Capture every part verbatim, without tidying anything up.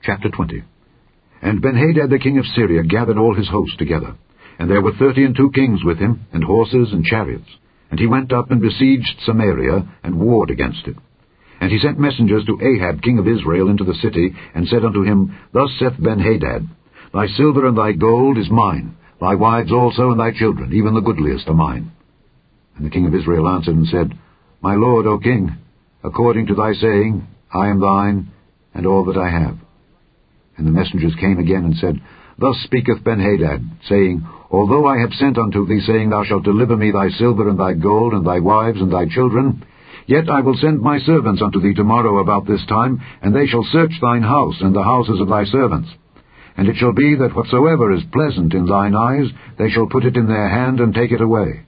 Chapter twenty. And Benhadad the king of Syria gathered all his host together, and there were thirty and two kings with him, and horses and chariots. And he went up and besieged Samaria, and warred against it. And he sent messengers to Ahab king of Israel into the city, and said unto him, Thus saith Benhadad, Thy silver and thy gold is mine, thy wives also and thy children, even the goodliest are mine. And the king of Israel answered and said, My lord, O king, according to thy saying, I am thine, and all that I have. And the messengers came again and said, Thus speaketh Benhadad, saying, Although I have sent unto thee, saying, Thou shalt deliver me thy silver and thy gold, and thy wives and thy children, yet I will send my servants unto thee tomorrow about this time, and they shall search thine house and the houses of thy servants. And it shall be that whatsoever is pleasant in thine eyes, they shall put it in their hand and take it away.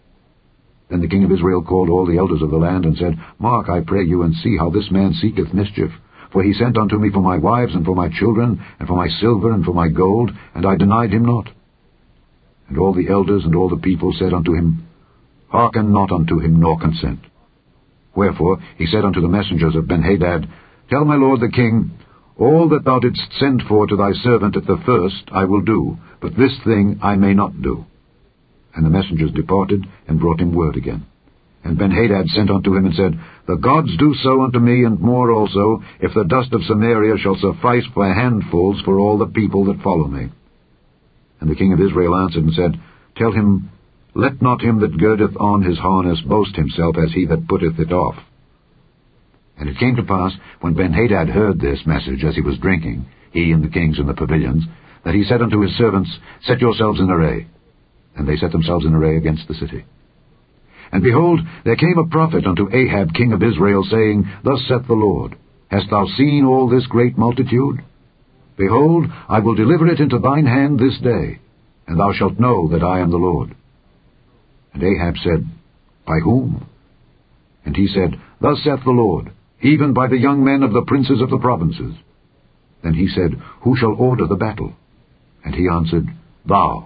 Then the king of Israel called all the elders of the land, and said, Mark, I pray you, and see how this man seeketh mischief. For he sent unto me for my wives, and for my children, and for my silver, and for my gold, and I denied him not. And all the elders and all the people said unto him, Hearken not unto him, nor consent. Wherefore he said unto the messengers of Benhadad, Tell my lord the king, All that thou didst send for to thy servant at the first I will do, but this thing I may not do. And the messengers departed, and brought him word again. And Benhadad sent unto him, and said, The gods do so unto me, and more also, if the dust of Samaria shall suffice for handfuls for all the people that follow me. And the king of Israel answered and said, Tell him, Let not him that girdeth on his harness boast himself as he that putteth it off. And it came to pass, when Benhadad heard this message as he was drinking, he and the kings in the pavilions, that he said unto his servants, Set yourselves in array. And they set themselves in array against the city. And behold, there came a prophet unto Ahab king of Israel, saying, Thus saith the Lord, Hast thou seen all this great multitude? Behold, I will deliver it into thine hand this day, and thou shalt know that I am the Lord. And Ahab said, By whom? And he said, Thus saith the Lord, even by the young men of the princes of the provinces. Then he said, Who shall order the battle? And he answered, Thou.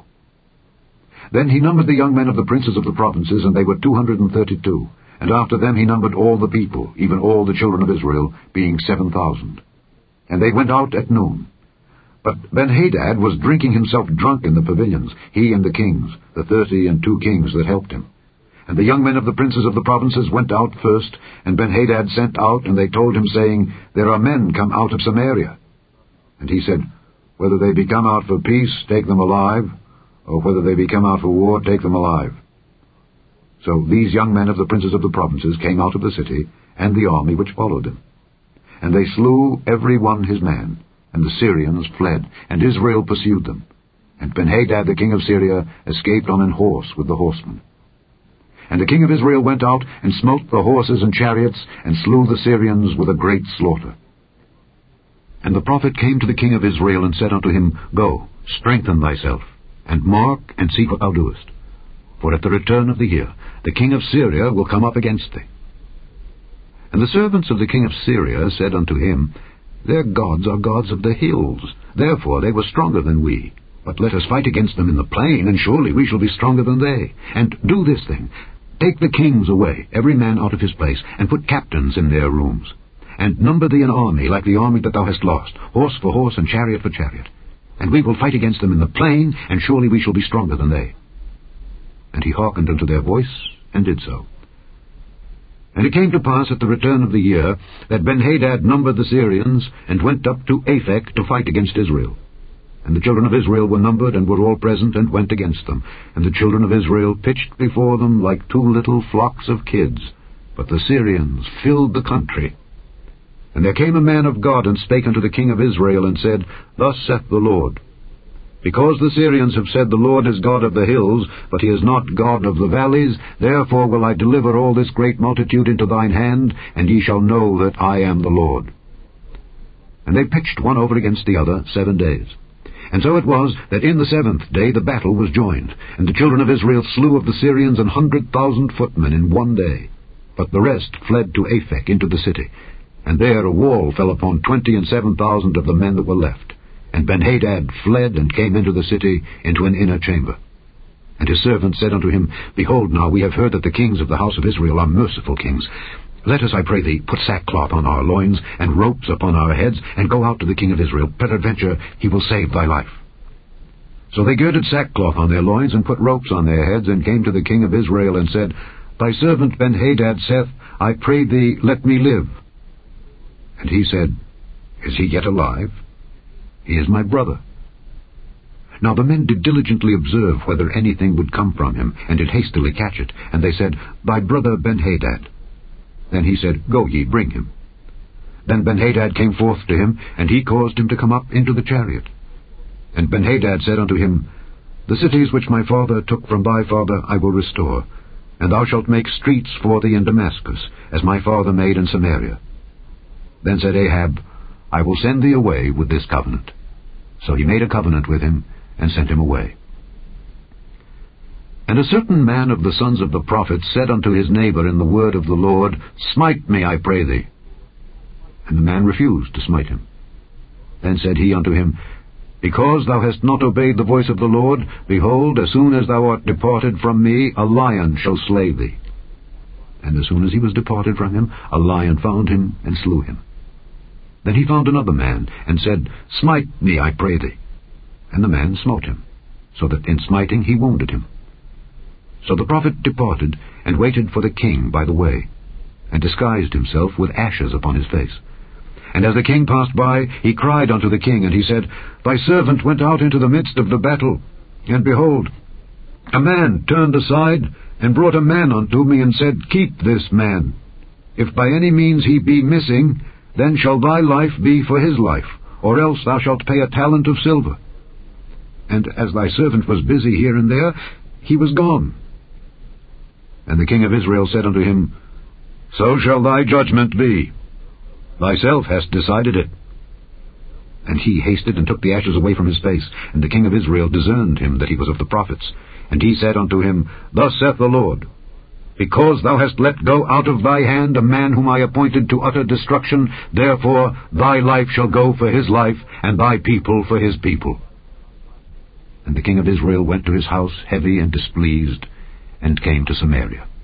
Then he numbered the young men of the princes of the provinces, and they were two hundred and thirty-two. And after them he numbered all the people, even all the children of Israel, being seven thousand. And they went out at noon. But Benhadad was drinking himself drunk in the pavilions, he and the kings, the thirty and two kings that helped him. And the young men of the princes of the provinces went out first, and Benhadad sent out, and they told him, saying, There are men come out of Samaria. And he said, Whether they be come out for peace, take them alive, or whether they be come out for war, take them alive. So these young men of the princes of the provinces came out of the city, and the army which followed them. And they slew every one his man, and the Syrians fled, and Israel pursued them. And Benhadad the king of Syria escaped on an horse with the horsemen. And the king of Israel went out, and smote the horses and chariots, and slew the Syrians with a great slaughter. And the prophet came to the king of Israel, and said unto him, Go, strengthen thyself, and mark and see what thou doest. For at the return of the year the king of Syria will come up against thee. And the servants of the king of Syria said unto him, Their gods are gods of the hills, therefore they were stronger than we. But let us fight against them in the plain, and surely we shall be stronger than they. And do this thing, take the kings away, every man out of his place, and put captains in their rooms. And number thee an army like the army that thou hast lost, horse for horse and chariot for chariot. And we will fight against them in the plain, and surely we shall be stronger than they. And he hearkened unto their voice, and did so. And it came to pass at the return of the year, that Benhadad numbered the Syrians, and went up to Aphek to fight against Israel. And the children of Israel were numbered, and were all present, and went against them. And the children of Israel pitched before them like two little flocks of kids. But the Syrians filled the country. And there came a man of God, and spake unto the king of Israel, and said, Thus saith the Lord, Because the Syrians have said, The Lord is God of the hills, but he is not God of the valleys, therefore will I deliver all this great multitude into thine hand, and ye shall know that I am the Lord. And they pitched one over against the other seven days. And so it was, that in the seventh day the battle was joined, and the children of Israel slew of the Syrians an hundred thousand footmen in one day. But the rest fled to Aphek into the city. And there a wall fell upon twenty and seven thousand of the men that were left. And Benhadad fled, and came into the city, into an inner chamber. And his servants said unto him, Behold, now we have heard that the kings of the house of Israel are merciful kings. Let us, I pray thee, put sackcloth on our loins, and ropes upon our heads, and go out to the king of Israel. Peradventure he will save thy life. So they girded sackcloth on their loins, and put ropes on their heads, and came to the king of Israel, and said, Thy servant Benhadad saith, I pray thee, let me live. And he said, Is he yet alive? He is my brother. Now the men did diligently observe whether anything would come from him, and did hastily catch it. And they said, Thy brother Benhadad. Then he said, Go ye, bring him. Then Benhadad came forth to him, and he caused him to come up into the chariot. And Benhadad said unto him, The cities which my father took from thy father I will restore, and thou shalt make streets for thee in Damascus, as my father made in Samaria. Then said Ahab, I will send thee away with this covenant. So he made a covenant with him, and sent him away. And a certain man of the sons of the prophets said unto his neighbor in the word of the Lord, Smite me, I pray thee. And the man refused to smite him. Then said he unto him, Because thou hast not obeyed the voice of the Lord, behold, as soon as thou art departed from me, a lion shall slay thee. And as soon as he was departed from him, a lion found him, and slew him. Then he found another man, and said, Smite me, I pray thee. And the man smote him, so that in smiting he wounded him. So the prophet departed, and waited for the king by the way, and disguised himself with ashes upon his face. And as the king passed by, he cried unto the king, and he said, Thy servant went out into the midst of the battle, and behold, a man turned aside, and brought a man unto me, and said, Keep this man. If by any means he be missing, then shall thy life be for his life, or else thou shalt pay a talent of silver. And as thy servant was busy here and there, he was gone. And the king of Israel said unto him, So shall thy judgment be. Thyself hast decided it. And he hasted and took the ashes away from his face. And the king of Israel discerned him that he was of the prophets. And he said unto him, Thus saith the Lord, Because thou hast let go out of thy hand a man whom I appointed to utter destruction, therefore thy life shall go for his life, and thy people for his people. And the king of Israel went to his house heavy and displeased, and came to Samaria.